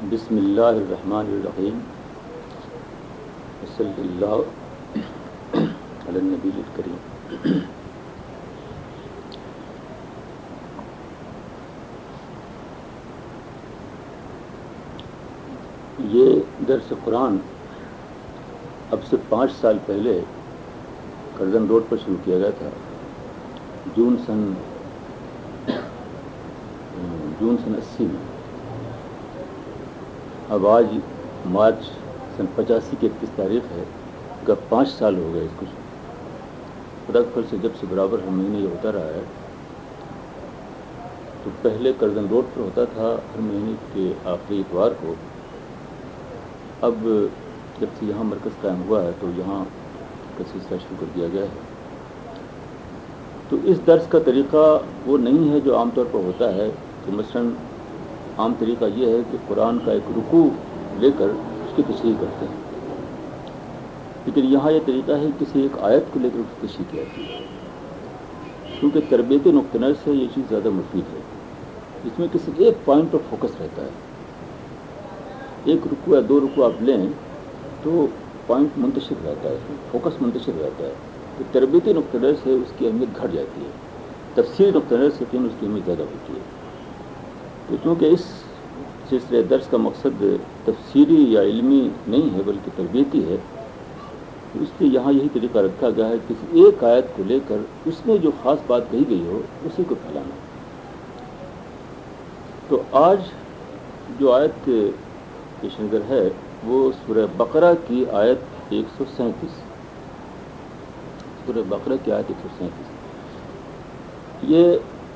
بسم اللہ الرحمن الرحیم صلی اللہ علی النبی الکریم. یہ درس قرآن اب سے 5 سال پہلے کرزن روڈ پر شروع کیا گیا تھا. جون سن 80 میں. اب آج مارچ سن 85 کی 31 تاریخ ہے. کا 5 سال ہو گئے اس کو. خدا کے فضل سے جب سے برابر ہر مہینے یہ ہوتا رہا ہے. تو پہلے کرزن روڈ پر ہوتا تھا ہر مہینے کے آخری اتوار کو. اب جب سے یہاں مرکز قائم ہوا ہے تو یہاں کا سلسلہ شروع کر دیا گیا ہے. تو اس درس کا طریقہ وہ نہیں ہے جو عام طور پر ہوتا ہے کہ مثلاً عام طریقہ یہ ہے کہ قرآن کا ایک رکوع لے کر اس کی تشریح کرتے ہیں. لیکن یہاں یہ طریقہ ہے کسی ایک آیت کو لے کر اس کی تشریح کی جاتی ہے، کیونکہ تربیتی نقطہ نظر سے یہ چیز زیادہ مفید ہے. اس میں کسی ایک پوائنٹ پر فوکس رہتا ہے. ایک رکوع یا 2 رکوع آپ لیں تو پوائنٹ منتشر رہتا ہے، فوکس منتشر رہتا ہے. تو تربیتی نقطہ نظر سے اس کی اہمیت گھٹ جاتی ہے. تفسیری نقطہ نظر سے اس کی اہمیت زیادہ ہوتی ہے. تو کیونکہ اس سلسلے درس کا مقصد تفسیری یا علمی نہیں ہے بلکہ تربیتی ہے، تو اس لیے یہاں یہی طریقہ رکھا گیا ہے کسی ایک آیت کو لے کر اس میں جو خاص بات کہی گئی ہو اسی کو پھیلانا. تو آج جو آیت پیش نظر ہے وہ سورہ بقرہ کی آیت 137. سورہ بقرہ کی آیت 137. یہ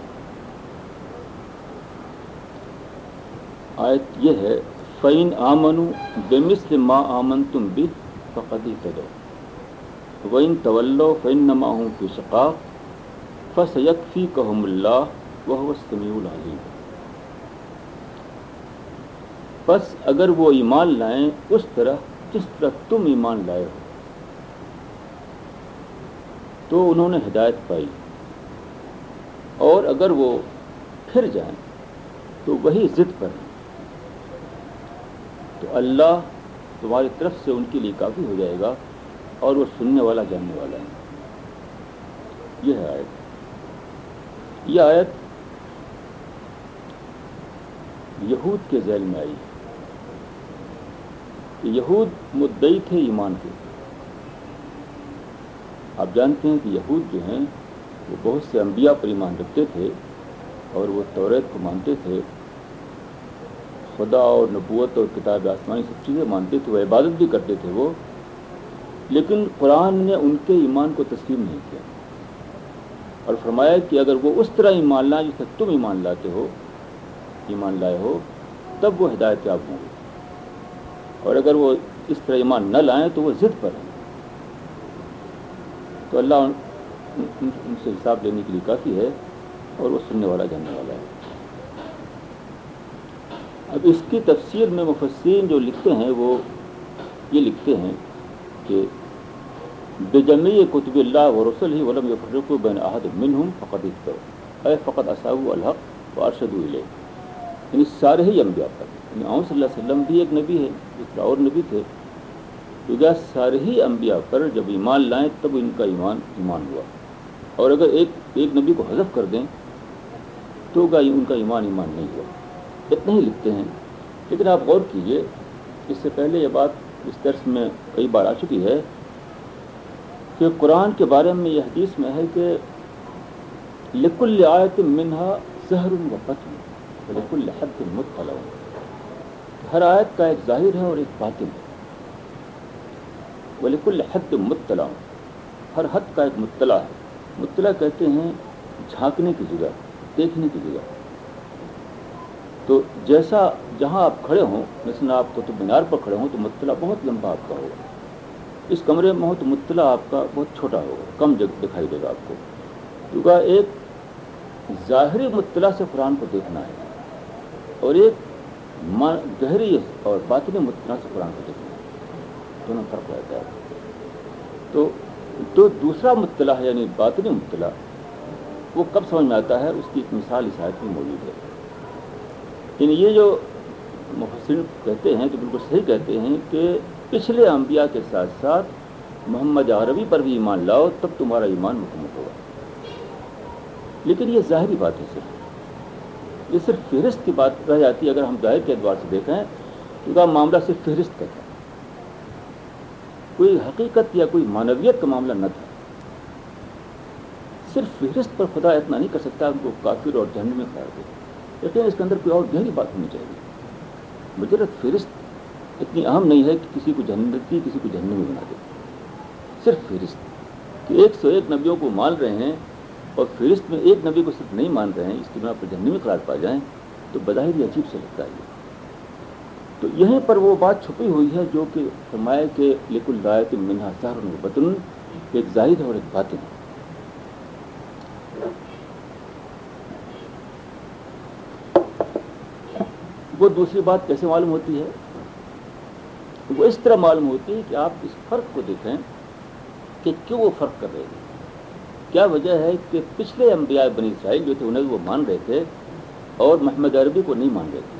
آیت یہ ہے فَإِنْ آمَنُوا بِمِثْلِ مَا آمَنْتُمْ بِهِ فَقَدْ اهْتَدَوْا وَإِنْ تَوَلَّوْا فَإِنَّمَا هُمْ فِي شِقَاقٍ فَسَيَكْفِيكَهُمُ اللَّهُ وَهُوَ السَّمِيعُ الْعَلِيمُ. پس اگر وہ ایمان لائیں اس طرح جس طرح تم ایمان لائے ہو تو انہوں نے ہدایت پائی، اور اگر وہ پھر جائیں تو وہی ضد پر ہیں. تو اللہ تمہاری طرف سے ان کے لیے کافی ہو جائے گا اور وہ سننے والا جاننے والا ہے. یہ ہے آیت. یہ آیت یہود کے ذیل میں آئی کہ یہود مدعی تھے ایمان کے. آپ جانتے ہیں کہ یہود جو ہیں وہ بہت سے انبیاء پر ایمان رکھتے تھے اور وہ توریت کو مانتے تھے، خدا اور نبوت اور کتاب آسمانی سب چیزیں مانتے تھے، وہ عبادت بھی کرتے تھے وہ. لیکن قرآن نے ان کے ایمان کو تسلیم نہیں کیا اور فرمایا کہ اگر وہ اس طرح ایمان لائیں جس طرح تم ایمان لائے ہو تب وہ ہدایت یاب ہوں گے، اور اگر وہ اس طرح ایمان نہ لائیں تو وہ ضد پر ہیں. تو اللہ ان سے حساب لینے کے لیے کافی ہے اور وہ سننے والا جاننے والا ہے. اب اس کی تفسیر میں مفسرین جو لکھتے ہیں وہ یہ لکھتے ہیں کہ بجمیع کتب اللہ ورسلہ ولم یفرقوا بین احد منہم فقد اہتدوا اے فقد اصابوا الحق وارشدوا الیہ. یعنی سارے ہی انبیاء پر، یعنی صلی اللہ علیہ وسلم بھی ایک نبی ہے، اس طرح اور نبی تھے، تو سارے ہی انبیاء پر جب ایمان لائیں تب ان کا ایمان ہوا، اور اگر ایک نبی کو حذف کر دیں تو ان کا ایمان نہیں ہوا. اتنا ہی لکھتے ہیں. لیکن آپ غور کیجئے، اس سے پہلے یہ بات اس درس میں کئی بار آ چکی ہے کہ قرآن کے بارے میں یہ حدیث میں ہے کہ لِكُلِّ آیَةٍ مِّنْهَا سَحْرٌ وَفَتْحٌ وَلِكُلِّ حَدٍّ مُطَّلَعٌ. ہر آیت کا ایک ظاہر ہے اور ایک باطن ہے. وَلِكُلِّ حَدٍّ مُطَّلَعٌ. ہر حد کا ایک مطلع ہے. مطلع کہتے ہیں جھانکنے کی جگہ، دیکھنے کی جگہ. تو جیسا جہاں آپ کھڑے ہوں، مثلا آپ قطب مینار پر کھڑے ہوں تو مطلع بہت لمبا آپ کا ہوگا. اس کمرے میں ہو تو مطلع آپ کا بہت چھوٹا ہوگا، کم جگہ دکھائی دے گا آپ کو. کیونکہ ایک ظاہری مطلع سے قرآن کو دیکھنا ہے اور ایک گہری اور باطنی مطلع سے قرآن کو دیکھنا ہے. دونوں فرق رہتا ہے. تو دوسرا مطلع ہے یعنی باطنی مطلع، وہ کب سمجھ میں آتا ہے؟ اس کی ایک مثال اس آیت میں موجود ہے. یعنی یہ جو مفسرین کہتے ہیں کہ بالکل صحیح کہتے ہیں کہ پچھلے انبیاء کے ساتھ ساتھ محمد عربی پر بھی ایمان لاؤ تب تمہارا ایمان مکمل ہوگا. لیکن یہ ظاہری بات ہے، یہ صرف فہرست کی بات رہ جاتی ہے. اگر ہم ظاہر کے اعتبار سے دیکھیں تو کا معاملہ صرف فہرست کا تھا، کوئی حقیقت یا کوئی معنویت کا معاملہ نہ تھا. صرف فہرست پر خدا اتنا نہیں کر سکتا ان کو کافر اور جہنم میں قرار دے، لیکن اس کے اندر کوئی اور گہری بات ہونی چاہیے. مجرد فہرست اتنی اہم نہیں ہے کہ کسی کو جنتی کسی کو جہنمی بنا دے. صرف فہرست کہ 101 نبیوں کو مان رہے ہیں اور فہرست میں ایک نبی کو صرف نہیں مان رہے ہیں، اس کی بنا پر جہنمی قرار پا جائیں تو بظاہر عجیب سے لگتا ہے. تو یہیں پر وہ بات چھپی ہوئی ہے جو کہ فرمایا کہ لکل آیۃ منہا سحر و بطن، ایک ظاہر ہے اور ایک باطن ہے. وہ دوسری بات کیسے معلوم ہوتی ہے؟ وہ اس طرح معلوم ہوتی ہے کہ آپ اس فرق کو دیکھیں کہ کیوں وہ فرق کر رہے ہیں. کیا وجہ ہے کہ پچھلے انبیاء بنی اسرائیل جو تھے انہیں وہ مان رہے تھے اور محمد عربی کو نہیں مان رہے تھے.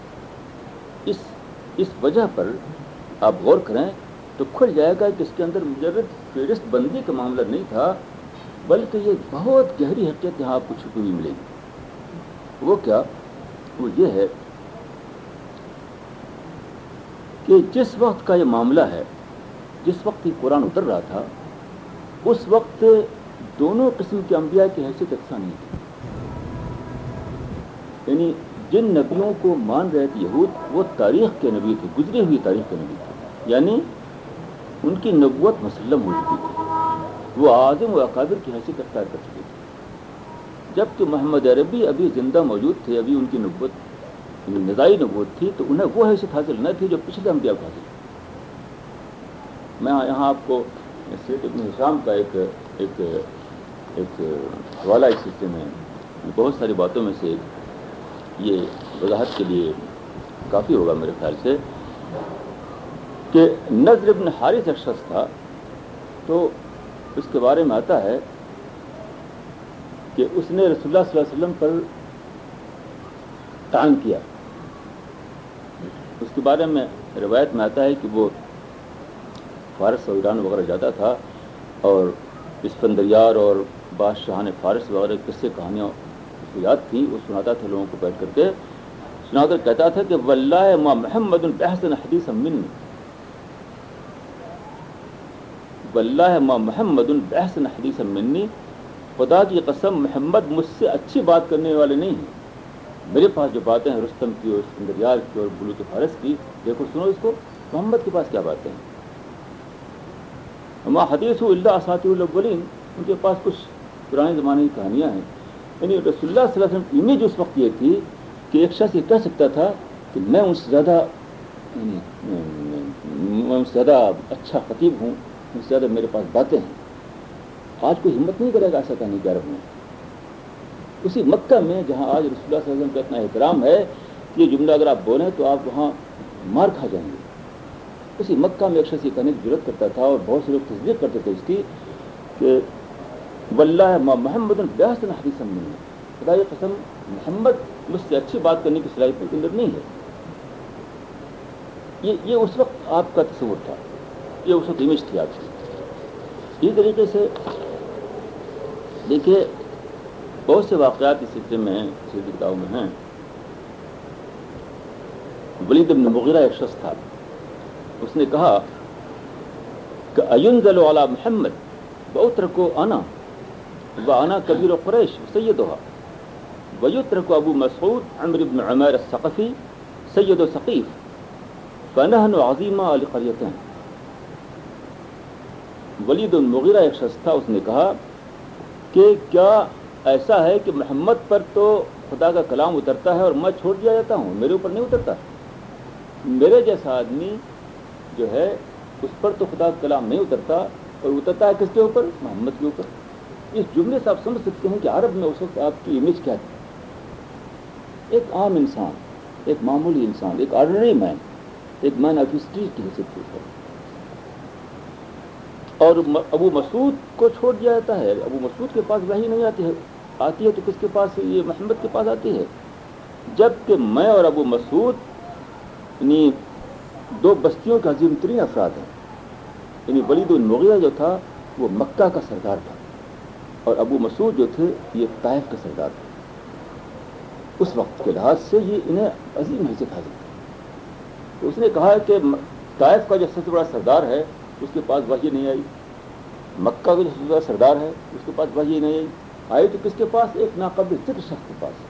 اس وجہ پر آپ غور کریں تو کھل جائے گا کہ اس کے اندر مجرد فہرست بندی کا معاملہ نہیں تھا، بلکہ یہ بہت گہری حقیقت یہاں آپ کو چھپی ہوئی ملے گی. وہ کیا؟ وہ یہ ہے کہ جس وقت کا یہ معاملہ ہے، جس وقت یہ قرآن اتر رہا تھا، اس وقت دونوں قسم کے انبیاء کی حیثیت یکساں نہیں تھی. یعنی جن نبیوں کو مان رہے تھے یہود، وہ تاریخ کے نبی تھے، گزری ہوئی تاریخ کے نبی تھے، یعنی ان کی نبوت مسلم ہو چکی تھی، وہ اعظم و اکابر کی حیثیت اختیار کر چکے تھے. جبکہ محمد عربی ابھی زندہ موجود تھے، ابھی ان کی نبوت نزائی نبوت تھی، تو انہیں وہ حیثیت حاصل نہ تھی جو پچھلے انبیاء کو حاصل تھی. میں یہاں آپ کو سید ابن ہشام کا ایک حوالہ اس سلسلے میں بہت ساری باتوں میں سے یہ وضاحت کے لیے کافی ہوگا میرے خیال سے، کہ نضر ابن حارث ایک شخص تھا، تو اس کے بارے میں آتا ہے کہ اس نے رسول اللہ صلی اللہ علیہ وسلم پر طعن کیا. اس کے بارے میں روایت میں آتا ہے کہ وہ فارس اور ایران وغیرہ جاتا تھا اور اسفندیار اور بادشاہان فارس وغیرہ قصے کہانیاں اس کو یاد تھی، وہ سناتا تھا لوگوں کو بیٹھ کر کے، سنا کر کہتا تھا کہ واللہ ما محمد بأحسن حدیثا منی، واللہ ما محمد بأحسن حدیثا منی، خدا کی قسم محمد مجھ سے اچھی بات کرنے والے نہیں ہیں. میرے پاس جو باتیں ہیں رستم کی اور اسفندیار کی اور ملوک فارس کی، دیکھو سنو اس کو، محمد کے پاس کیا باتیں ہیں. وما حدیث الا اساطیر الاولین، ان کے پاس کچھ پرانے زمانے کی کہانیاں ہیں. یعنی رسول اللہ صلی اللہ علیہ وسلم کی امیج اس وقت یہ تھی کہ ایک شخص یہ کہہ سکتا تھا کہ میں ان سے زیادہ اچھا خطیب ہوں، ان سے زیادہ میرے پاس باتیں ہیں. آج کوئی ہمت نہیں کرے گا ایسا کہنے کی عرب میں. اسی مکہ میں جہاں آج رسول اللہ صلی اللہ علیہ وسلم کا اتنا احترام ہے کہ یہ جملہ اگر آپ بولیں تو آپ وہاں مار کھا جائیں گے. اسی مکہ میں ایک شخص یہ کہنے کی ضرورت کرتا تھا اور بہت سے لوگ تصدیق کرتے تھے اس کی کہ واللہ ما محمد بأحسن حدیثا منی، خدا کی قسم محمد مجھ سے اچھی بات کرنے کی صلاحیت کے اندر نہیں ہے. یہ اس وقت آپ کا تصور تھا، یہ اس وقت امیج تھی آپ کی. اسی طریقے سے دیکھیے بہت سے واقعات اس سلسلے میں سیدھی کتابوں میں ہیں. ولید بن مغیرہ ایک شخص تھا، اس نے کہا کہ اینزل علی محمد واترکو انا وانا کبیر قریش سیدھا ویترک ابو مسعود عمرو بن عمیر الثقفی سید ثقیف فنحن عظیمہ لقریتین. ولید بن مغیرہ ایک شخص تھا، اس نے کہا کہ کیا ایسا ہے کہ محمد پر تو خدا کا کلام اترتا ہے اور میں چھوڑ دیا جاتا ہوں، میرے اوپر نہیں اترتا. میرے جیسا آدمی جو ہے اس پر تو خدا کا کلام نہیں اترتا، اور اترتا ہے کس کے اوپر؟ محمد کے اوپر. اس جملے سے آپ سمجھ سکتے ہیں کہ عرب میں اس وقت آپ کی امیج کیا تھی. ایک عام انسان، ایک معمولی انسان، ایک آرڈنری مین، ایک مین آف اسٹریٹ کی حیثیت کے اوپر. اور ابو مسعود کو چھوڑ دیا جاتا ہے. ابو مسعود کے پاس وحی نہیں آتی ہے تو کس کے پاس؟ یہ محمد کے پاس آتی ہے. جب کہ میں اور ابو مسعود یعنی دو بستیوں کے عظیم ترین افراد ہیں. یعنی ولید المغیرہ جو تھا وہ مکہ کا سردار تھا اور ابو مسعود جو تھے یہ طائف کے سردار تھے. اس وقت کے لحاظ سے یہ انہیں عظیم حیثیت حاصل تھی. تو اس نے کہا کہ طائف کا جو سب سے بڑا سردار ہے اس کے پاس وحی نہیں آئی, مکہ کا جو سب سے بڑا سردار ہے اس کے پاس وحی نہیں آئی تو کس کے پاس؟ ایک ناقابل ذکر شخص کے پاس.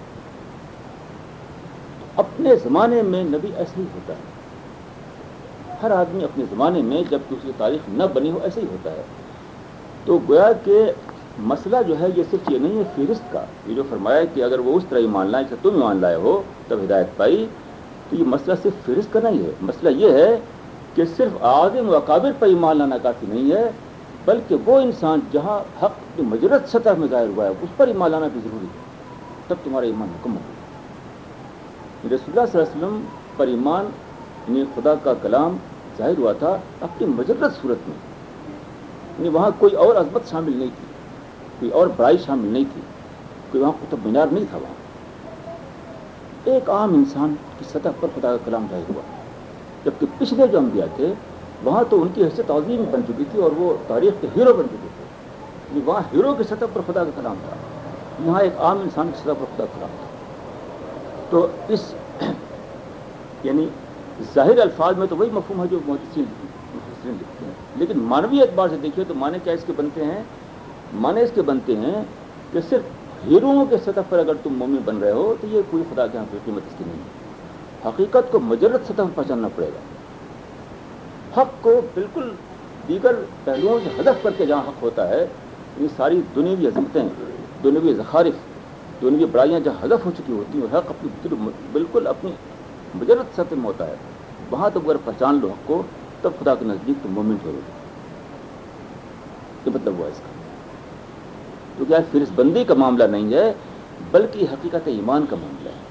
اپنے زمانے میں نبی ایسے ہی ہوتا ہے. ہر آدمی اپنے زمانے میں جب کہ اس کی تاریخ نہ بنی ہو ایسے ہی ہوتا ہے. تو گویا کہ مسئلہ جو ہے یہ صرف یہ نہیں ہے فہرست کا. یہ جو فرمایا کہ اگر وہ اس طرح ایمان لائیں جیسے تم ایمان لائے ہو تب ہدایت پائی, تو یہ مسئلہ صرف فہرست کا نہیں ہے. مسئلہ یہ ہے کہ صرف اعاظم و اکابر پر ایمان لانا کافی نہیں ہے, بلکہ وہ انسان جہاں حق کی مجرد سطح میں ظاہر ہوا ہے اس پر ایمان لانا بھی ضروری ہے, تب تمہارا ایمان مکمل ہوگا. رسول اللہ صلی اللہ علیہ وسلم پر ایمان یعنی خدا کا کلام ظاہر ہوا تھا اپنی مجرد صورت میں, یعنی وہاں کوئی اور عظمت شامل نہیں تھی, کوئی اور بڑائی شامل نہیں تھی, کوئی وہاں قطب مینار نہیں تھا. وہاں ایک عام انسان کی سطح پر خدا کا کلام ظاہر ہوا. جبکہ پچھلے جو انبیاء تھے وہاں تو ان کی حیثیت عظیم بن چکی تھی اور وہ تاریخ کے ہیرو بن چکے تھے. یعنی وہاں ہیرو کی سطح پر خدا کا کلام تھا, یہاں ایک عام انسان کی سطح پر خدا کا کلام تھا. تو اس یعنی ظاہر الفاظ میں تو وہی مفہوم ہے جو محدثین لکھتے ہیں, لیکن معنوی اعتبار سے دیکھیے تو معنی کیا اس کے بنتے ہیں؟ معنی اس کے بنتے ہیں کہ صرف ہیروؤں کے سطح پر اگر تم مومن بن رہے ہو تو یہ کوئی خدا کے یہاں پہ قیمت اس کی نہیں ہے. حقیقت کو مجرد سطح پر پہچاننا پڑے گا. حق کو بالکل دیگر پہلوؤں سے ہدف کر کے جہاں حق ہوتا ہے, یہ ساری دنیوی عظمتیں, دنیوی زخارف, دنیوی بڑائیاں جہاں ہدف ہو چکی ہوتی ہیں, حق اپنی بالکل اپنی مجرد سطح میں ہوتا ہے, وہاں تو اگر پہچان لو حق کو تب خدا کے نزدیک تم مومن ٹھہرو گے. یہ مطلب ہوا اس کا. تو کیا فہرست بندی کا معاملہ نہیں ہے بلکہ حقیقت ایمان کا معاملہ ہے,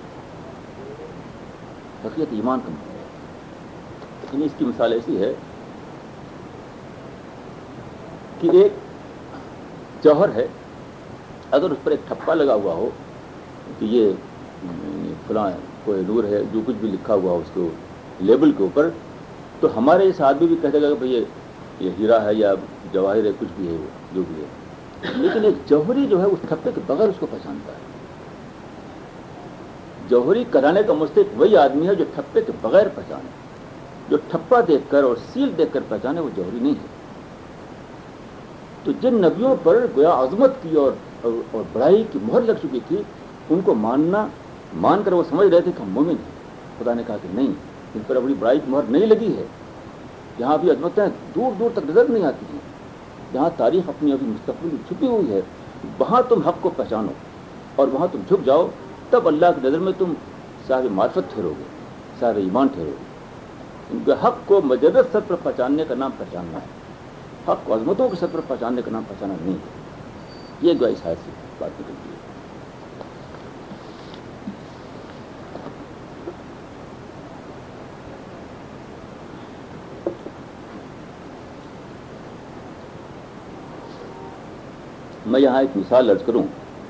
حقیقت ایمان کا معاملہ ہے. لیکن اس کی مثال ایسی ہے کہ ایک جوہر ہے, اگر اس پر ایک ٹھپا لگا ہوا ہو کہ یہ فلاں کوئی نور ہے, جو کچھ بھی لکھا ہوا ہو اس کو لیبل کے اوپر, تو ہمارے اس آدمی بھی کہہ دے گا کہ بھئی یہ ہیرا ہے یا جواہر ہے, کچھ بھی ہے وہ جو بھی ہے. لیکن ایک جوہری جو ہے اس ٹھپے کے بغیر اس کو پہچانتا ہے. جوہری کرانے کا مستحق وہی آدمی ہے جو ٹھپے کے بغیر پہچانے. جو ٹھپا دیکھ کر اور سیل دیکھ کر پہچانے وہ جوہری نہیں ہے. تو جن نبیوں پر گویا عظمت کی اور بڑائی کی مہر لگ چکی تھی, ان کو مان کر وہ سمجھ رہے تھے کہ ہم مومن ہیں. خدا نے کہا کہ نہیں, ان پر اپنی بڑائی کی مہر نہیں لگی ہے. جہاں بھی عظمتیں دور دور تک نظر نہیں آتی ہیں, جہاں تاریخ اپنی ابھی مستقبل میں چھپی ہوئی ہے, وہاں تم حق کو پہچانو اور وہاں تم جھک جاؤ, تب اللہ کی نظر میں تم صاحب معرفت ٹھہرو گے, صاحب ایمان ٹھہرو گے. ان کے حق کو مجرد سطح پر پہچاننے کا نام پہچاننا ہے, حق کو عظمتوں کے سطح پر پہچاننے کا نام پہچانا نہیں ہے. یہ جو اس حیث سے بات نکلتی ہے. میں یہاں ایک مثال عرض کروں.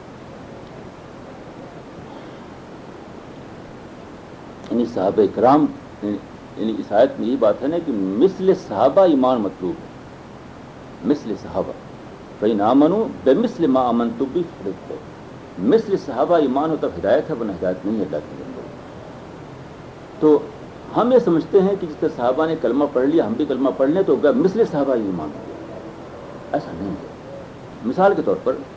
یعنی صحابہ کرام, یعنی اس آیت میں یہ بات ہے نا کہ مثل صحابہ ایمان مطلوب ہے, مثل صحابہ. فَإِنْ آمَنُوا بِمِثْلِ مَا آمَنْتُم بِهِ فَاهْتَدَوْا. مثل صحابہ ایمان ہو تب ہدایت ہے, ورنہ ہدایت نہیں ہے اللہ کی طرف. تو ہم یہ سمجھتے ہیں کہ جس طرح صحابہ نے کلمہ پڑھ لیا ہم بھی کلمہ پڑھ لیں تو مثل صحابہ ایمان ہو گیا. ایسا نہیں ہے. مثال کے طور پر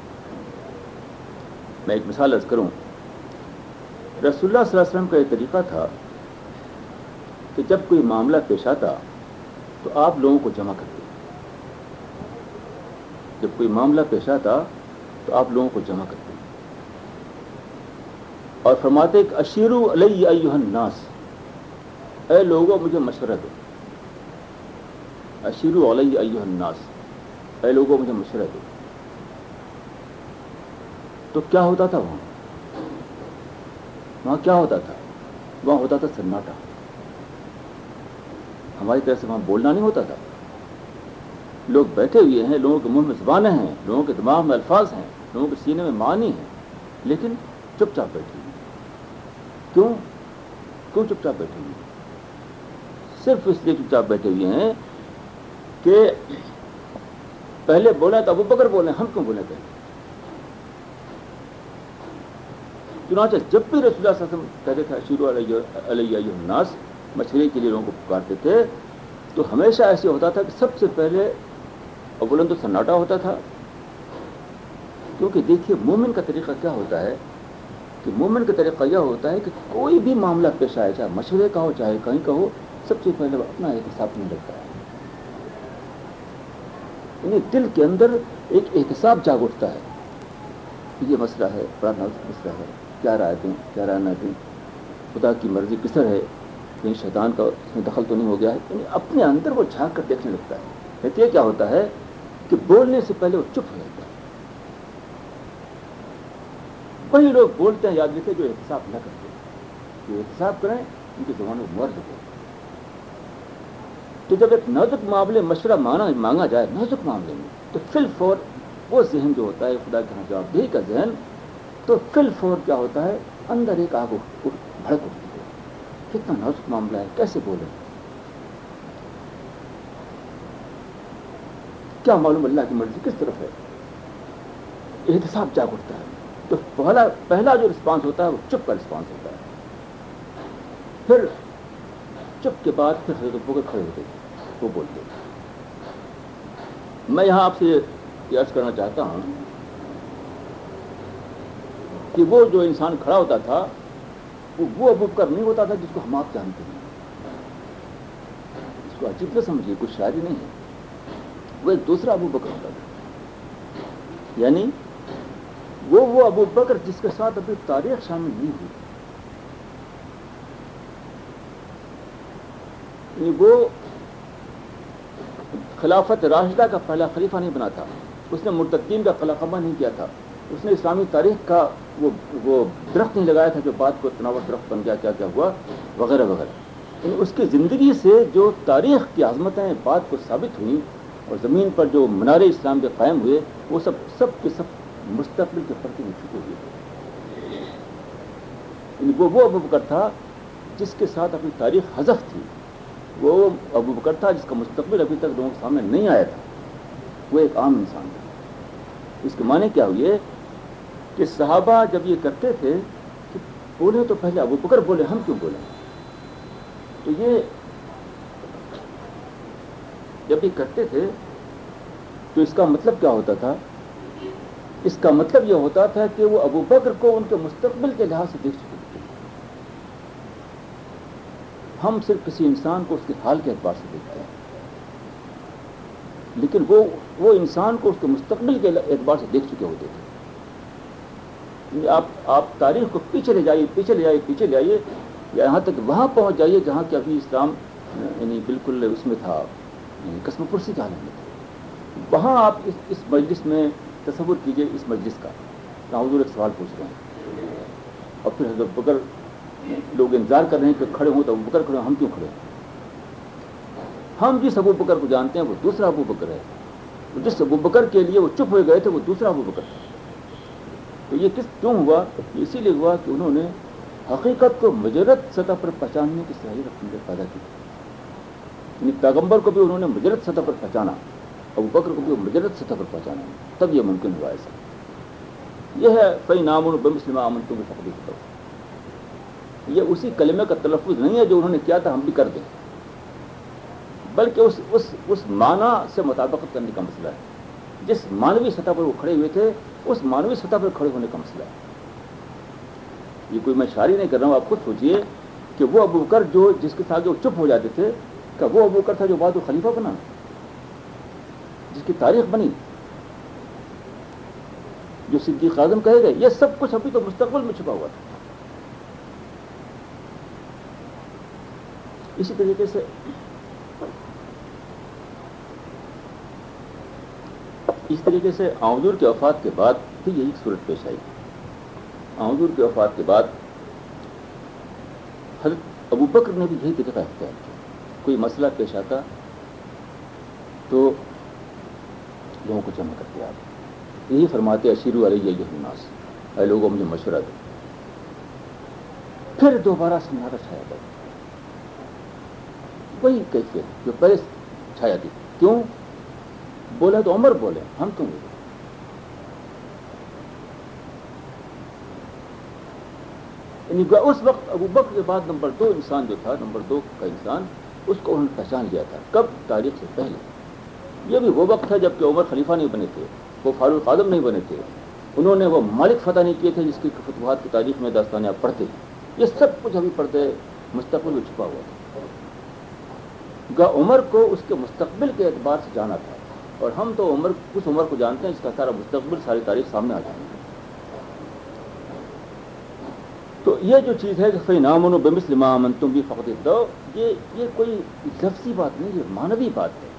میں ایک مثال عرض کروں. رسول اللہ صلی اللہ علیہ وسلم کا یہ طریقہ تھا کہ جب کوئی معاملہ پیش آتا تو آپ لوگوں کو جمع کرتے. جب کوئی معاملہ پیش آتا تو آپ لوگوں کو جمع کرتے اور فرماتے کہ اشیروا علی ایھا الناس, اے لوگوں مجھے مشورہ دو. اشیروا علی ایھا الناس, اے لوگوں مجھے مشورہ دو. تو کیا ہوتا تھا وہاں کیا ہوتا تھا؟ وہاں ہوتا تھا سناٹا. ہماری طرح سے وہاں بولنا نہیں ہوتا تھا. لوگ بیٹھے ہوئے ہیں, لوگوں کے منہ میں زبانیں ہیں, لوگوں کے دماغ میں الفاظ ہیں, لوگوں کے سینے میں معانی ہیں, لیکن چپ چاپ بیٹھے ہیں. کیوں؟ کیوں چپ چاپ بیٹھے ہوئے ہیں؟ صرف اس لیے چپ چاپ بیٹھے ہوئے ہیں کہ پہلے بولے تو ابو بکر بولے، ہم کیوں بولے پہلے؟ چنانچہ جب بھی رسول اللہ صلی اللہ علیہ وسلم کہتے تھے اشیروا علیہ ایھا الناس، مشورے کے لیے لوگوں کو پکارتے تھے، تو ہمیشہ ایسے ہوتا تھا کہ سب سے پہلے اولاً تو سناٹا ہوتا تھا. کیونکہ دیکھیے مومن کا طریقہ کیا ہوتا ہے کہ مومن کا طریقہ یہ ہوتا ہے کہ کوئی بھی معاملہ پیش آئے، چاہے مشورے کا ہو چاہے کہیں کا ہو، سب سے پہلے وہ اپنا احتساب نہیں رکھتا ہے. یعنی دل کے اندر ایک احتساب جاگ اٹھتا ہے، یہ مسئلہ ہے، بڑا نازک مسئلہ ہے، کیا رائے دیں کیا رائے نہ دیں، خدا کی مرضی کس طرح ہے، کہیں شیطان کا اس میں دخل تو نہیں ہو گیا ہے. یعنی اپنے اندر وہ جھانک کر دیکھنے لگتا ہے. یہ کیا ہوتا ہے کہ بولنے سے پہلے وہ چپ ہو جاتا ہے. وہی لوگ بولتے ہیں، یاد رکھیں، جو احتساب نہ کرتے، جو احتساب کریں ان کی زبانوں میں مرد ہو. تو جب ایک نازک معاملے مشورہ مانگا جائے نازک معاملے میں، تو فی الفور وہ ذہن جو ہوتا ہے خدا کے ہاں جوابدہی کا ذہن، تو فی الفور کیا ہوتا ہے، اندر ایک آگ بھڑک اٹھتی ہے، کتنا نازک معاملہ ہے، کیسے بولیں، کیا معلوم اللہ کی مرضی کس طرف ہے. احتساب جاگ اٹھتا ہے. تو پہلا جو رسپانس ہوتا ہے وہ چپ کا رسپانس ہوتا ہے. پھر چپ کے بعد پھر حضرت ابوبکر کھڑے ہوتے تھے، وہ بولتے تھے. میں یہاں آپ سے یہ عرض کرنا چاہتا ہوں کہ وہ جو انسان کھڑا ہوتا تھا وہ ابوبکر نہیں ہوتا تھا جس کو ہم آپ جانتے ہیں. اس کو عجیب نہ سمجھیے، کچھ شاعری نہیں ہے، وہ ایک دوسرا ابوبکر ہوتا تھا. یعنی وہ ابوبکر جس کے ساتھ ابھی تاریخ شامل نہیں ہوئی. یعنی وہ خلافت راشدہ کا پہلا خلیفہ نہیں بنا تھا، اس نے مرتدین کا قلقمہ نہیں کیا تھا، اس نے اسلامی تاریخ کا وہ درخت نہیں لگایا تھا جو بعد کو تناور درخت بن گیا، کیا کیا ہوا وغیرہ وغیرہ. یعنی اس کی زندگی سے جو تاریخ کی عظمتیں بعد کو ثابت ہوئیں اور زمین پر جو منارے اسلام کے قائم ہوئے، وہ سب کے سب مستقبل کے پردے میں چھپے ہوئے تھے. یعنی وہ ابوبکر تھا جس کے ساتھ اپنی تاریخ حذف تھی. وہ ابوبکر تھا جس کا مستقبل ابھی تک لوگوں کے سامنے نہیں آیا تھا. وہ ایک عام انسان تھا. اس کے معنی کیا ہوئے کہ صحابہ جب یہ کرتے تھے کہ بولے تو پہلے ابوبکر بولے، ہم کیوں بولیں. تو یہ جب یہ کرتے تھے تو اس کا مطلب کیا ہوتا تھا؟ اس کا مطلب یہ ہوتا تھا کہ وہ ابوبکر کو ان کے مستقبل کے لحاظ سے دیکھ چکے تھے. ہم صرف کسی انسان کو اس کے حال کے اعتبار سے دیکھتے ہیں، لیکن وہ انسان کو اس کے مستقبل کے اعتبار سے دیکھ چکے ہوتے تھے. آپ تاریخ کو پیچھے لے جائیے یہاں تک وہاں پہنچ جائیے جہاں کہ ابھی اسلام یعنی بالکل اس میں تھا، قسم پرسی کا عالم میں تھا. وہاں آپ اس مجلس میں تصور کیجئے، اس مجلس کا جہاں حضور ایک سوال پوچھ رہے ہیں اور پھر حضرت بکر لوگ انتظار کر رہے ہیں کہ کھڑے ہوں تو ابو بکر کھڑے ہوں، ہم کیوں کھڑے ہیں؟ ہم جس ابو بکر کو جانتے ہیں وہ دوسرا ابو بکر ہے. جس ابو بکر کے لیے وہ چپ ہوئے گئے تھے وہ دوسرا ابو بکر ہے. تو یہ کیوں ہوا؟ اسی لیے ہوا کہ انہوں نے حقیقت کو مجرد سطح پر پہچاننے کی صلاحیت اپنے اندر پیدا کی. یعنی پیغمبر کو بھی انہوں نے مجرد سطح پر پہچانا، ابو بکر کو بھی مجرد سطح پر پہچانا، تب یہ ممکن ہوا. ایسا یہ ہے فَإِنْ آمَنُوا بِمِثْلِ مَا آمَنْتُم بِهِ فَقَدِ اهْتَدَوْا. یہ اسی کلمے کا تلفظ نہیں ہے جو انہوں نے کیا تھا ہم بھی کر دیں، بلکہ اس معنی سے مطابقت کرنے کا مسئلہ ہے. جس معنوی سطح پر وہ کھڑے ہوئے تھے اس معنوی سطح پر کھڑے ہونے کا مسئلہ ہے. یہ کوئی میں شاعری نہیں کر رہا ہوں، آپ خود سوچئے کہ وہ ابو بکر جو جس کے ساتھ جو چپ ہو جاتے تھے، کہ وہ ابو بکر تھا جو بعد وہ خلیفہ بنا، جس کی تاریخ بنی، جو صدیق اعظم کہے گئے. یہ سب کچھ ابھی تو مستقبل میں چھپا ہوا تھا. اسی طریقے سے حضور کی وفات کے بعد پھر یہی صورت پیش آئی. حضور کی وفات کے بعد حضرت ابو بکر نے بھی یہی طریقہ اختیار کیا. کوئی مسئلہ پیش آتا تو لوگوں کو جمع کر دیا. یہی فرماتے اشیروا علیہ ایھا الناس، اے لوگوں مجھے مشورہ دو. پھر دوبارہ سنارا چھایا گیا، وہی کیفیت جو پہلے چھایا تھی. کیوں بولا تو عمر بولے، ہم کیوں بولے؟ یعنی اس وقت ابو بکر کے بعد نمبر 2 انسان جو تھا، نمبر 2 کا انسان، اس کو انہوں نے پہچان لیا تھا. کب؟ تاریخ سے پہلے. یہ بھی وہ وقت تھا جب کہ عمر خلیفہ نہیں بنے تھے، وہ فاروق اعظم نہیں بنے تھے، انہوں نے وہ مالک فتح نہیں کیے تھے جس کی فتوحات کی تاریخ میں داستانیں آپ پڑھتے ہیں. یہ سب کچھ ابھی پڑھتے مستقبل میں چھپا ہوا تھا. عمر کو اس کے مستقبل کے اعتبار سے جانا تھا، اور ہم تو اس عمر کو جانتے ہیں جس کا سارا مستقبل، ساری تاریخ سامنے آ جائے. تو یہ جو چیز ہے کہ فَإِنْ آمَنُوا بِمِثْلِ مَا آمَنْتُمْ بِهِ فَقَدِ اهْتَدَوْا، یہ کوئی لفظی بات نہیں، یہ معنوی بات ہے.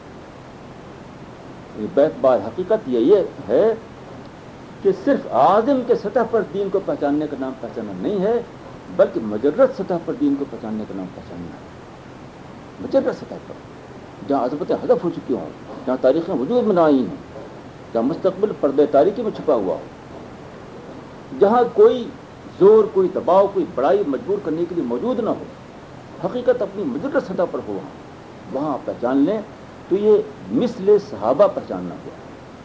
یہ بار حقیقت یہ ہے کہ صرف عازم کے سطح پر دین کو پہچاننے کا نام پہچاننا نہیں ہے، بلکہ مجرد سطح پر دین کو پہچاننے کا نام پہچاننا ہے. مجرد سطح پر جہاں عظمتیں حذف ہو چکی ہوں، جہاں تاریخیں وجود میں نہ آئی ہیں، جہاں مستقبل پردے تاریکی میں چھپا ہوا ہو، جہاں کوئی زور، کوئی دباؤ، کوئی بڑائی مجبور کرنے کے لیے موجود نہ ہو، حقیقت اپنی مجرد سطح پر ہو، وہاں پہچان لیں تو یہ مثل صحابہ پہچاننا ہوا.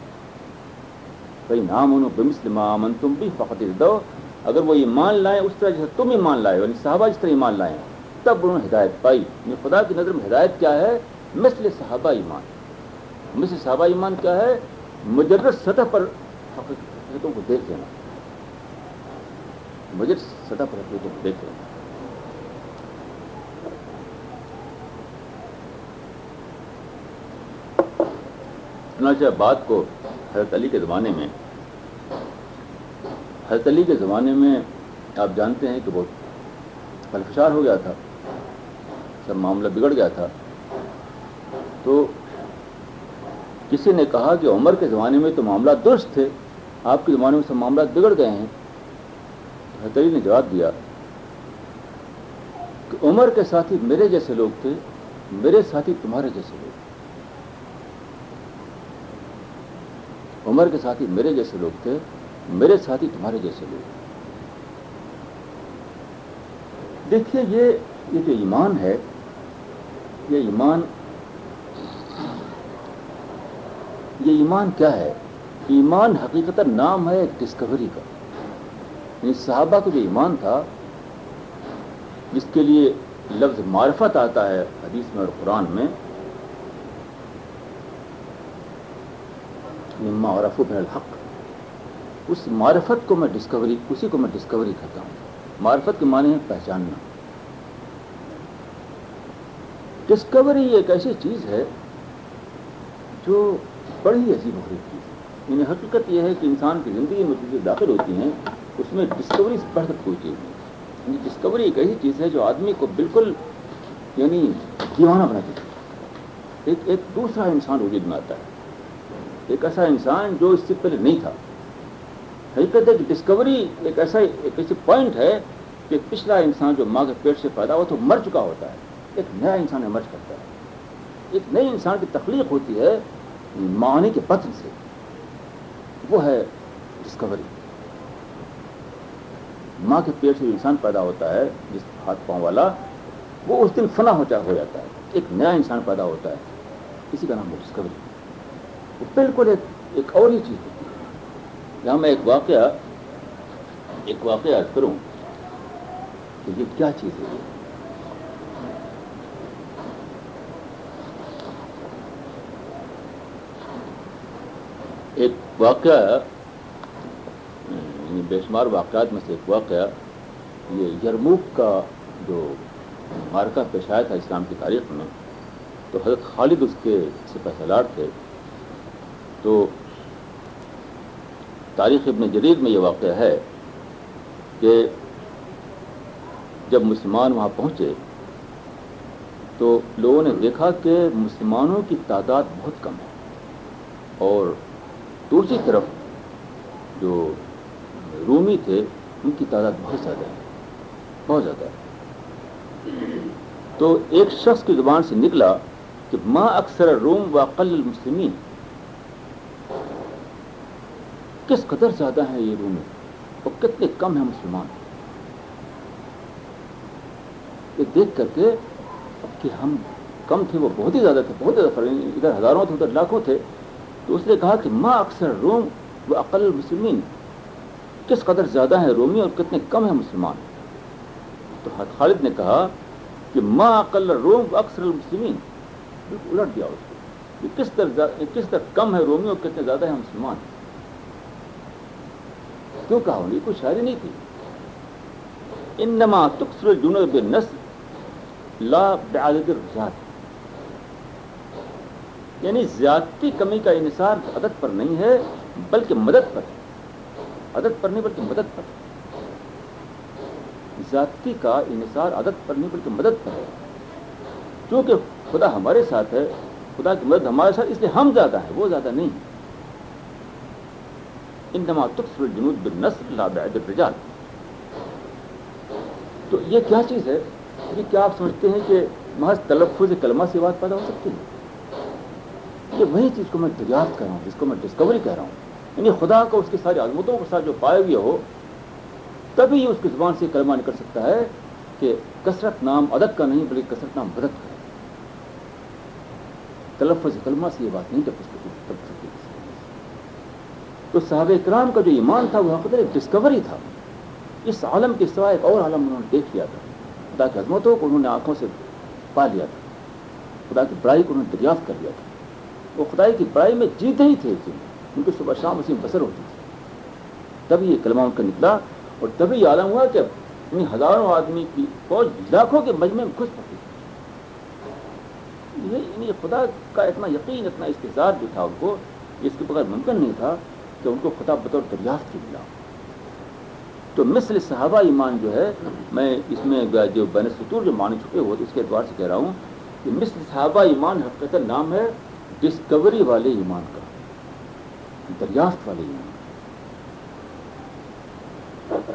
بھائی آمنوا بمثل ما آمنتم بہ فقد اہتدوا، اگر وہ ایمان لائیں اس طرح جیسے تم ایمان لائے، یعنی صحابہ جس طرح ایمان لائے تب انہوں نے ہدایت پائی. یعنی خدا کی نظر میں ہدایت کیا ہے؟ مثل صحابہ ایمان. مثل صحابہ ایمان کیا ہے؟ مجرد سطح پر حقیقتوں کو دیکھ لینا، مجرد سطح پر حقیقتوں کو دیکھ لینا. چنانچہ بات کو حضرت علی کے زمانے میں آپ جانتے ہیں کہ بہت خلفشار ہو گیا تھا، سب معاملہ بگڑ گیا تھا. تو کسی نے کہا کہ عمر کے زمانے میں تو معاملات درست تھے، آپ کے زمانے میں سب معاملات بگڑ گئے ہیں. حضرت علی نے جواب دیا کہ عمر کے ساتھی میرے جیسے لوگ تھے، میرے ساتھی تمہارے جیسے لوگ. عمر کے ساتھی میرے جیسے لوگ تھے، میرے ساتھی تمہارے جیسے لوگ. دیکھیے یہ جو ایمان ہے، یہ ایمان کیا ہے؟ ایمان حقیقتاً نام ہے ایک ڈسکوری کا. یعنی صحابہ کا جو ایمان تھا، جس کے لیے لفظ معرفت آتا ہے حدیث میں اور قرآن میں، مما عرفوا من الحق، اس معرفت کو میں ڈسکوری کہتا ہوں. معرفت کے معنی ہے پہچاننا. ڈسکوری ایک ایسی چیز ہے جو بڑی عجیب و غریب چیز ہے. یعنی حقیقت یہ ہے کہ انسان کی زندگی میں چیزیں داخل ہوتی ہیں، اس میں ڈسکوری سے بڑھ کر کوئی چیز نہیں. یعنی ڈسکوری ایک ایسی چیز ہے جو آدمی کو بالکل یعنی دیوانہ بنا دیتی ہے. ایک دوسرا انسان وجود میں آتا ہے، ایک ایسا انسان جو اس سے پہلے نہیں تھا. حقیقت ہے کہ ڈسکوری ایک ایسی پوائنٹ ہے کہ پچھلا انسان جو ماں کے پیٹ سے پیدا ہوا تو مر چکا ہوتا ہے، ایک نیا انسان ایمرج کرتا ہے. ایک نئے انسان کی تخلیق ہوتی ہے معنی کے بطن سے، وہ ہے ڈسکوری. ماں کے پیٹ سے جو انسان پیدا ہوتا ہے جس ہاتھ پاؤں والا، وہ اس دن فنا ہو جاتا ہے، ایک نیا انسان پیدا ہوتا ہے. اسی کا نام ہے ڈسکوری. وہ بالکل ایک اور ہی چیز ہوتی ہے. یہاں میں ایک واقعہ عرض کروں کہ یہ کیا چیز ہے. ایک واقعہ، بے شمار واقعات میں سے ایک واقعہ، یہ یرموک کا جو معرکہ پیش آیا تھا اسلام کی تاریخ میں، تو حضرت خالد اس کے سپہ سالار تھے. تو تاریخ ابن جریر میں یہ واقعہ ہے کہ جب مسلمان وہاں پہنچے تو لوگوں نے دیکھا کہ مسلمانوں کی تعداد بہت کم ہے، اور دوسری طرف جو رومی تھے ان کی تعداد بہت زیادہ ہے. تو ایک شخص کی زبان سے نکلا کہ ما اکثر الروم واقل المسلمین، کس قدر زیادہ ہیں یہ رومی اور کتنے کم ہیں مسلمان. یہ دیکھ کر کے کہ ہم کم تھے، وہ بہت ہی زیادہ تھے، بہت زیادہ فرق، ادھر ہزاروں تھے ادھر لاکھوں تھے. تو اس نے کہا کہ ما اکثر روم و اقل المسلمین، کس قدر زیادہ ہیں رومی اور کتنے کم ہیں مسلمان. تو خالد نے کہا کہ ما اقل روم و اکثر المسلمین، بالکل الٹ دیا اس کو کہ کس طرح کم ہے رومی اور کتنے زیادہ ہیں مسلمان. کیوں کہا؟ یہ کوئی شاعری نہیں تھی. انما تکثر الجنود بالنصر لا بعدد الرجال، یعنی زیادتی کمی کا انحصار عدد پر نہیں ہے بلکہ مدد پر ہے. عدد پر نہیں بلکہ مدد پر. زیادتی کا انحصار عدد پر نہیں بلکہ مدد پر ہے. کیونکہ خدا ہمارے ساتھ ہے، خدا کی مدد ہمارے ساتھ، اس لیے ہم زیادہ ہیں، وہ زیادہ نہیں. انما تکثر الجنود بالنصر لا بعدد الرجال. تو یہ کیا چیز ہے؟ یہ کیا آپ سمجھتے ہیں کہ محض تلفظ کلمہ سے بات پیدا ہو سکتی ہے؟ یہ وہی چیز کو میں دریافت کر رہا ہوں، جس کو میں ڈسکوری کہہ رہا ہوں. یعنی خدا کو اس کی ساری عظمتوں کے ساتھ جو پائے ہوئے ہو، تبھی اس کی زبان سے کلمہ نکل سکتا ہے کہ کثرت نام عدد کا نہیں بلکہ کثرت نام مدد کا ہے. تلفظ کلمہ سے یہ بات نہیں کر سکتی. تو صحابہ کرام کا جو ایمان تھا وہ حقیقت ایک ڈسکوری تھا. اس عالم کے سوا ایک اور عالم انہوں نے دیکھ لیا تھا. خدا کی عظمتوں کو انہوں نے آنکھوں سے پا لیا تھا. خدا کی بڑائی کو انہوں نے دریافت کر لیا تھا. وہ خدائی کی بڑائی میں جیتے ہی تھے، ان کی صبح شام اسی میں بسر ہوتی تھی. تبھی یہ کلمہ ان کا نکلا اور تبھی یہ عالم ہوا کہ ان ہزاروں آدمی کی فوج لاکھوں کے مجمع میں گھس پڑی. یہ خدا کا اتنا یقین، اتنا استحصال جو تھا ان کو، اس کے بغیر ممکن نہیں تھا کہ ان کو خدا بطور دریافت کی ملا. تو مثل صحابہ ایمان جو ہے، میں اس میں جو بین السطور جو معنی چھپے ہوئے اس کے اعتبار سے کہہ رہا ہوں کہ مثل صحابہ ایمان حقیقت نام ہے ڈسکوری والے ایمان کا، دریافت والے ایمان کا.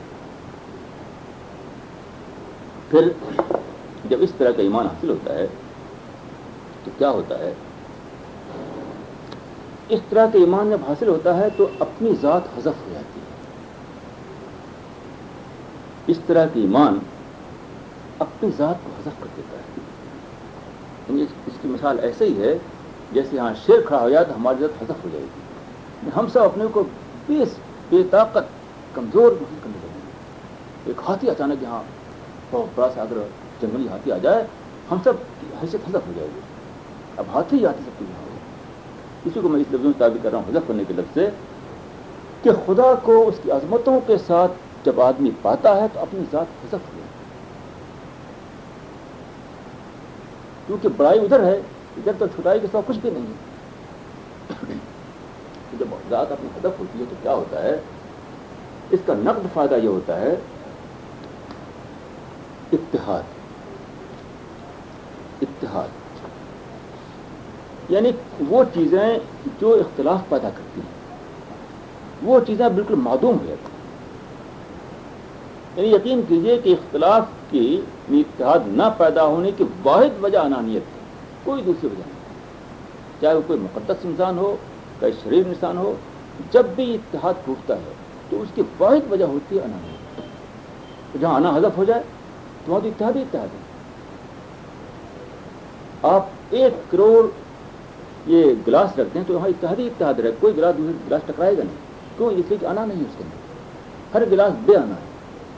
پھر جب اس طرح کا ایمان حاصل ہوتا ہے تو کیا ہوتا ہے؟ اس طرح کا ایمان جب حاصل ہوتا ہے تو اپنی ذات حذف ہو جاتی ہے. اس طرح کا ایمان اپنی ذات کو حذف کر دیتا ہے. یعنی اس کی مثال ایسے ہی ہے جیسے یہاں شیر کھڑا ہو جائے تو ہماری ذات حذف ہو جائے گی. ہم سب اپنے کو بے طاقت کمزور محسوس کرنے لگیں گے. ایک ہاتھی اچانک یہاں بہت بڑا سا اگر جنگلی ہاتھی آ جائے، ہم سب حیثیت حذف ہو جائے گی. اب ہاتھی سب کو یہاں ہو. اسی کو میں اس لفظوں سے تعبیر کر رہا ہوں، حذف کرنے کے لفظ سے، کہ خدا کو اس کی عظمتوں کے ساتھ جب آدمی پاتا ہے تو اپنی ذات حذف ہو جائے. کیونکہ بڑائی ادھر ہے، ادھر تو چھٹائی کے ساتھ کچھ بھی نہیں ہے. جب ذات اپنی حذف ہوتی ہے تو کیا ہوتا ہے؟ اس کا نقد فائدہ یہ ہوتا ہے اتحاد. یعنی وہ چیزیں جو اختلاف پیدا کرتی ہیں، وہ چیزیں بالکل معدوم ہو جاتی ہیں. یعنی یقین کیجئے کہ اختلاف کی اتحاد نہ پیدا ہونے کی واحد وجہ انانیت ہے، کوئی دوسری وجہ نہیں. چاہے وہ کوئی مقدس انسان ہو، کوئی شریف انسان ہو، جب بھی اتحاد ٹوٹتا ہے تو اس کی واحد وجہ ہوتی ہے انانیت. تو جہاں انا حذف ہو جائے تو وہاں تو اتحاد ہی اتحاد ہے. آپ 1 کروڑ یہ گلاس رکھتے ہیں تو وہاں اتحادی اتحاد رہے، کوئی گلاس دوسرے گلاس ٹکرائے گا نہیں. کیوں؟ اس لیے کہ انا نہیں ہے اس کے اندر. ہر گلاس بے انا ہے،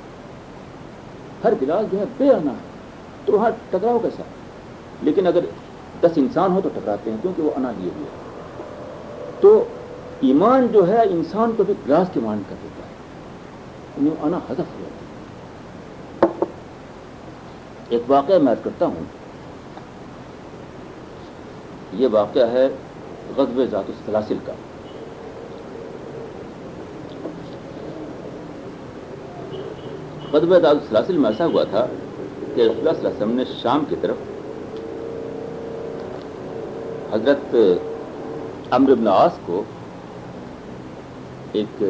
ہر گلاس جو ہے بے انا ہے، تو وہاں ٹکراؤ کیسا؟ لیکن اگر 10 انسان ہو تو ٹکراتے ہیں کیونکہ وہ انا لیے ہوئے. تو ایمان جو ہے انسان کو بھی گلاس کے مان کر دیتا ہے، انا حذف ہو جاتی ہے. ایک واقعہ میں یاد کرتا ہوں. یہ واقعہ ہے غزوہ ذات السلاسل کا. غزوہ ذات السلاسل میں ایسا ہوا تھا کہ رسول اللہ صلی اللہ علیہ وسلم نے شام کی طرف حضرت عمرو بن عاص کو ایک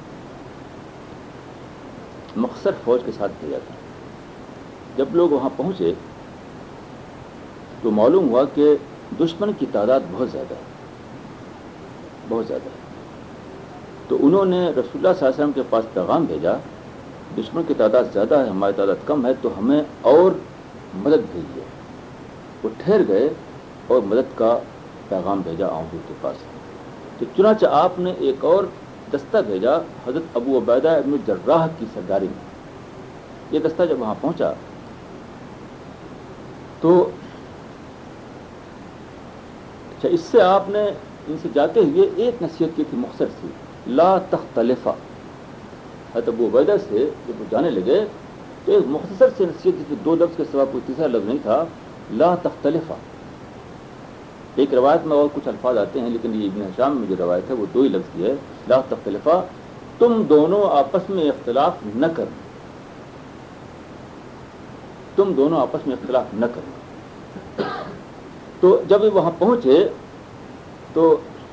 مختصر فوج کے ساتھ بھیجا تھا. جب لوگ وہاں پہنچے تو معلوم ہوا کہ دشمن کی تعداد بہت زیادہ ہے. تو انہوں نے رسول اللہ صلی اللہ علیہ وسلم کے پاس پیغام بھیجا دشمن کی تعداد زیادہ ہے، ہماری تعداد کم ہے، تو ہمیں اور مدد بھیجیے۔ وہ ٹھہر گئے اور مدد کا پیغام بھیجا حضور کے پاس۔ تو چنانچہ آپ نے ایک اور دستہ بھیجا حضرت ابو عبیدہ ابن جراح کی سرداری میں۔ یہ دستہ جب وہاں پہنچا تو اس سے آپ نے ان سے جاتے ہوئے ایک نصیحت کی تھی مختصر سی، لا تختلفا۔ حضرت ابو عبیدہ سے جب وہ جانے لگے تو ایک مختصر سے نصیحت جس میں 2 لفظ کے سوا کوئی تیسرا لفظ نہیں تھا، لا تختلفا۔ ایک روایت میں اور کچھ الفاظ آتے ہیں، لیکن یہ ابن ہشام میں جو روایت ہے وہ 2 ہی لفظ کی ہے، لا تختلفا، تم دونوں آپس میں اختلاف نہ کرنا، تم دونوں آپس میں اختلاف نہ کرنا۔ تو جب وہاں پہنچے تو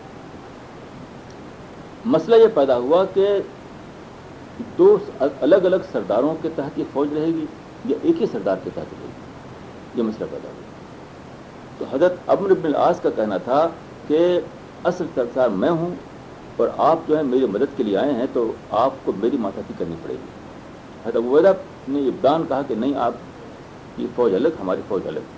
مسئلہ یہ پیدا ہوا کہ 2 الگ الگ سرداروں کے تحت یہ فوج رہے گی یا ایک ہی سردار کے تحت رہے گی، یہ مسئلہ پیدا ہوا۔ تو حضرت عمرو بن العاص کا کہنا تھا کہ اصل سردار میں ہوں اور آپ جو ہے میری مدد کے لیے آئے ہیں، تو آپ کو میری ماتحتی کرنی پڑے گی۔ حضرت ابو عبیدہ نے یہ بیان کہا کہ نہیں، آپ کی فوج الگ، ہماری فوج الگ۔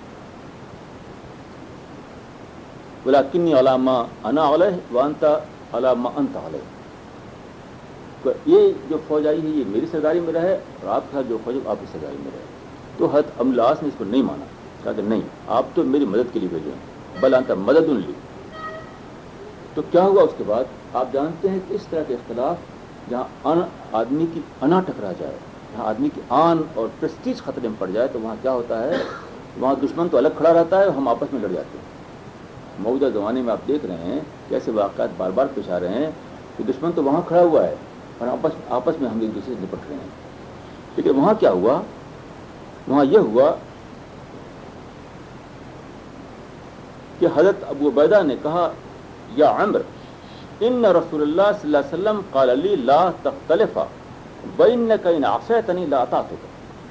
وَلَكِنِّي عَلَىٰ مَا أَنَا عَلَيْهِ وَأَنْتَ عَلَىٰ مَا أَنْتَ عَلَيْهِ۔ تو یہ جو فوج آئی ہے یہ میری سرداری میں رہے اور آپ کا جو فوج آپ کی سرداری میں رہے۔ تو حضرت عمرو بن العاص نے اس کو نہیں مانا، کہا کہ نہیں، آپ تو میری مدد کے لیے بھیجے ہیں، بل انت مدد لی۔ تو کیا ہوا اس کے بعد؟ آپ جانتے ہیں کہ اس طرح کے اختلاف جہاں آدمی کی انا ٹکرا جائے، جہاں آدمی کی آن اور پریسٹیج خطرے میں پڑ جائے، تو وہاں کیا ہوتا ہے؟ وہاں دشمن تو الگ کھڑا رہتا ہے اور ہم آپس میں لڑ جاتے ہیں۔ موجودہ زمانے میں آپ دیکھ رہے ہیں کہ ایسے واقعات بار بار پیش آ رہے ہیں کہ دشمن تو وہاں کھڑا ہوا ہے اور آپس میں ہم ایک دوسرے سے نپٹ رہے ہیں۔ لیکن وہاں کیا ہوا؟ وہاں یہ ہوا کہ حضرت ابو عبیدہ نے کہا، یا عمر ان رسول اللہ صلی اللہ علیہ وسلم قال لی لا تختلفا وانک ان عصیتنی لا اطعتک۔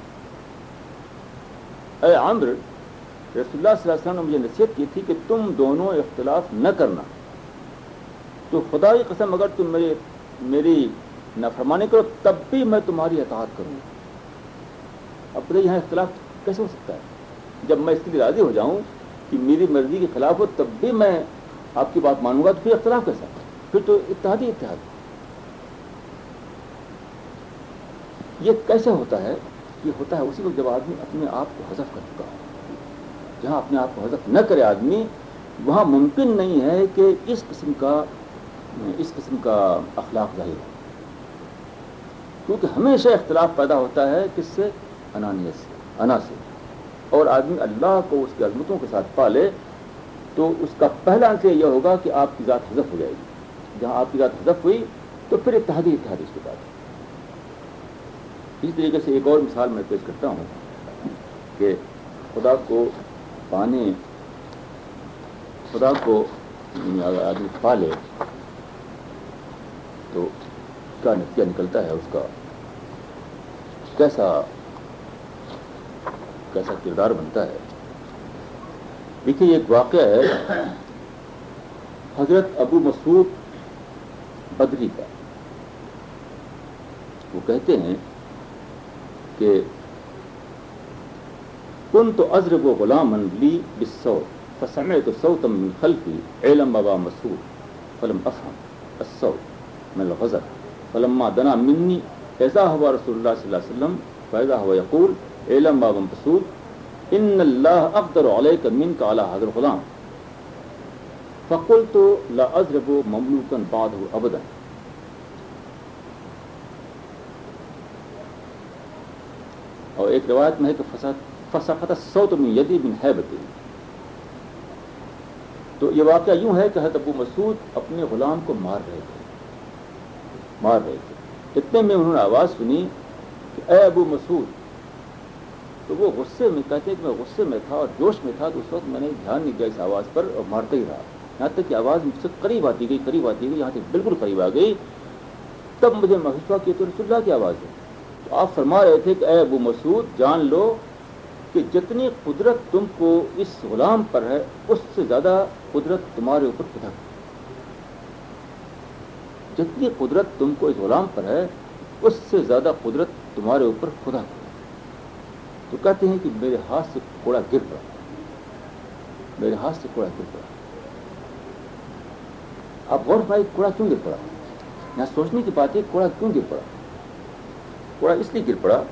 اے عمر، رسول اللہ صلی اللہ علیہ وسلم نے مجھے نصیحت کی تھی کہ تم دونوں اختلاف نہ کرنا، تو خدا کی قسم اگر تم میری نافرمانی کرو تب بھی میں تمہاری اطاعت کروں۔ اب بتائیے یہاں اختلاف کیسے ہو سکتا ہے؟ جب میں اس کے لیے راضی ہو جاؤں کہ میری مرضی کے خلاف ہو تب بھی میں آپ کی بات مانوں گا، تو پھر اختلاف کیسا؟ پھر تو اتحاد ہی اتحاد۔ یہ کیسے ہوتا ہے؟ یہ ہوتا ہے اسی وقت جب آدمی اپنے آپ کو حذف کر چکا ہو۔ جہاں اپنے آپ کو حذف نہ کرے آدمی، وہاں ممکن نہیں ہے کہ اس قسم کا اخلاق ظاہر ہو، کیونکہ ہمیشہ اختلاف پیدا ہوتا ہے کس سے؟ انانیت سے، انا سے۔ اور آدمی اللہ کو اس کی عظمتوں کے ساتھ پالے تو اس کا پہلا انتظار یہ ہوگا کہ آپ کی ذات حذف ہو جائے گی۔ جہاں آپ کی ذات حذف ہوئی تو پھر اتحاد اس کے بعد۔ اسی طریقے سے ایک اور مثال میں پیش کرتا ہوں کہ خدا کو اگر آدمی پالے تو کیا نتیجہ نکلتا ہے، اس کا کیسا کردار بنتا ہے۔ دیکھیے یہ ایک واقعہ ہے حضرت ابو مسعود بدری کا۔ وہ کہتے ہیں کہ كنت أضرب غلاما لي بالصوت فسمعت صوتا من خلفي علم أبا مسعود فلم أفهم الصوت من الغزل فلما دنا مني إذا هو رسول الله صلى الله عليه وسلم فإذا هو يقول علم أبا مسعود إن الله أقدر عليك منك على هذا الغلام فقلت لا أضرب مملوكا بعده أبدا۔ اور ایک روایت میں ہے کہ فسقط الصوت من یدی من ہیبتی۔ تو یہ واقعہ یوں ہے کہ حضرت ابو مسعود اپنے غلام کو مار رہے تھے۔ اتنے میں انہوں نے آواز سنی کہ اے ابو مسعود۔ تو وہ غصے میں، کہتے ہیں کہ میں غصے میں تھا اور جوش میں تھا، تو اس وقت میں نے دھیان نہیں دیا اس آواز پر اور مارتا ہی رہا، یہاں تک کہ آواز مجھ سے قریب آتی گئی، یہاں تک بالکل قریب آ گئی۔ تب مجھے محسوس ہوا کہ تو رسول اللہ کی آواز ہے۔ تو آپ فرما رہے تھے کہ اے ابو مسعود، جان لو کہ جتنی قدرت تم کو اس غلام پر ہے اس سے زیادہ قدرت تمہارے اوپر خدا کی۔ جتنی قدرت تم کو اس غلام پر ہے اس سے زیادہ قدرت تمہارے اوپر خدا کو. تو کہتے ہیں کہ میرے ہاتھ سے کوڑا گر پڑا, میرے ہاتھ سے کوڑا گر پڑا. اب غور بھائی کوڑا کیوں گر پڑا؟ یہاں سوچنے کی بات ہے, کوڑا کیوں گر پڑا؟ کوڑا اس لیے گر پڑا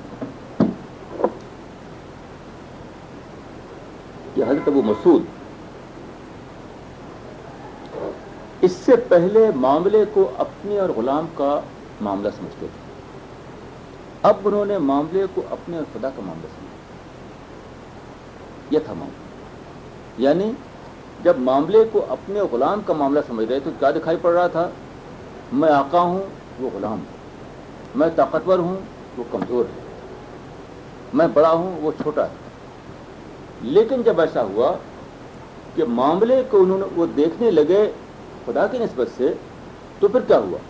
کہ حضرت ابو مسعود اس سے پہلے معاملے کو اپنے اور غلام کا معاملہ سمجھتے تھے. اب انہوں نے معاملے کو اپنے اور خدا کا معاملہ سمجھا. یہ تھا معاملہ. یعنی جب معاملے کو اپنے غلام کا معاملہ سمجھ رہے تو کیا دکھائی پڑ رہا تھا؟ میں آقا ہوں, وہ غلام ہے. میں طاقتور ہوں, وہ کمزور ہے. میں بڑا ہوں, وہ چھوٹا ہے. لیکن جب ایسا ہوا کہ معاملے کو انہوں نے وہ دیکھنے لگے خدا کی نسبت سے, تو پھر کیا ہوا؟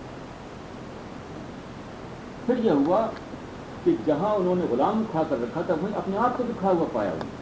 پھر یہ ہوا کہ جہاں انہوں نے غلام کھڑا کر رکھا تھا وہیں اپنے آپ کو بھی کھڑا ہوا پایا انہوں نے.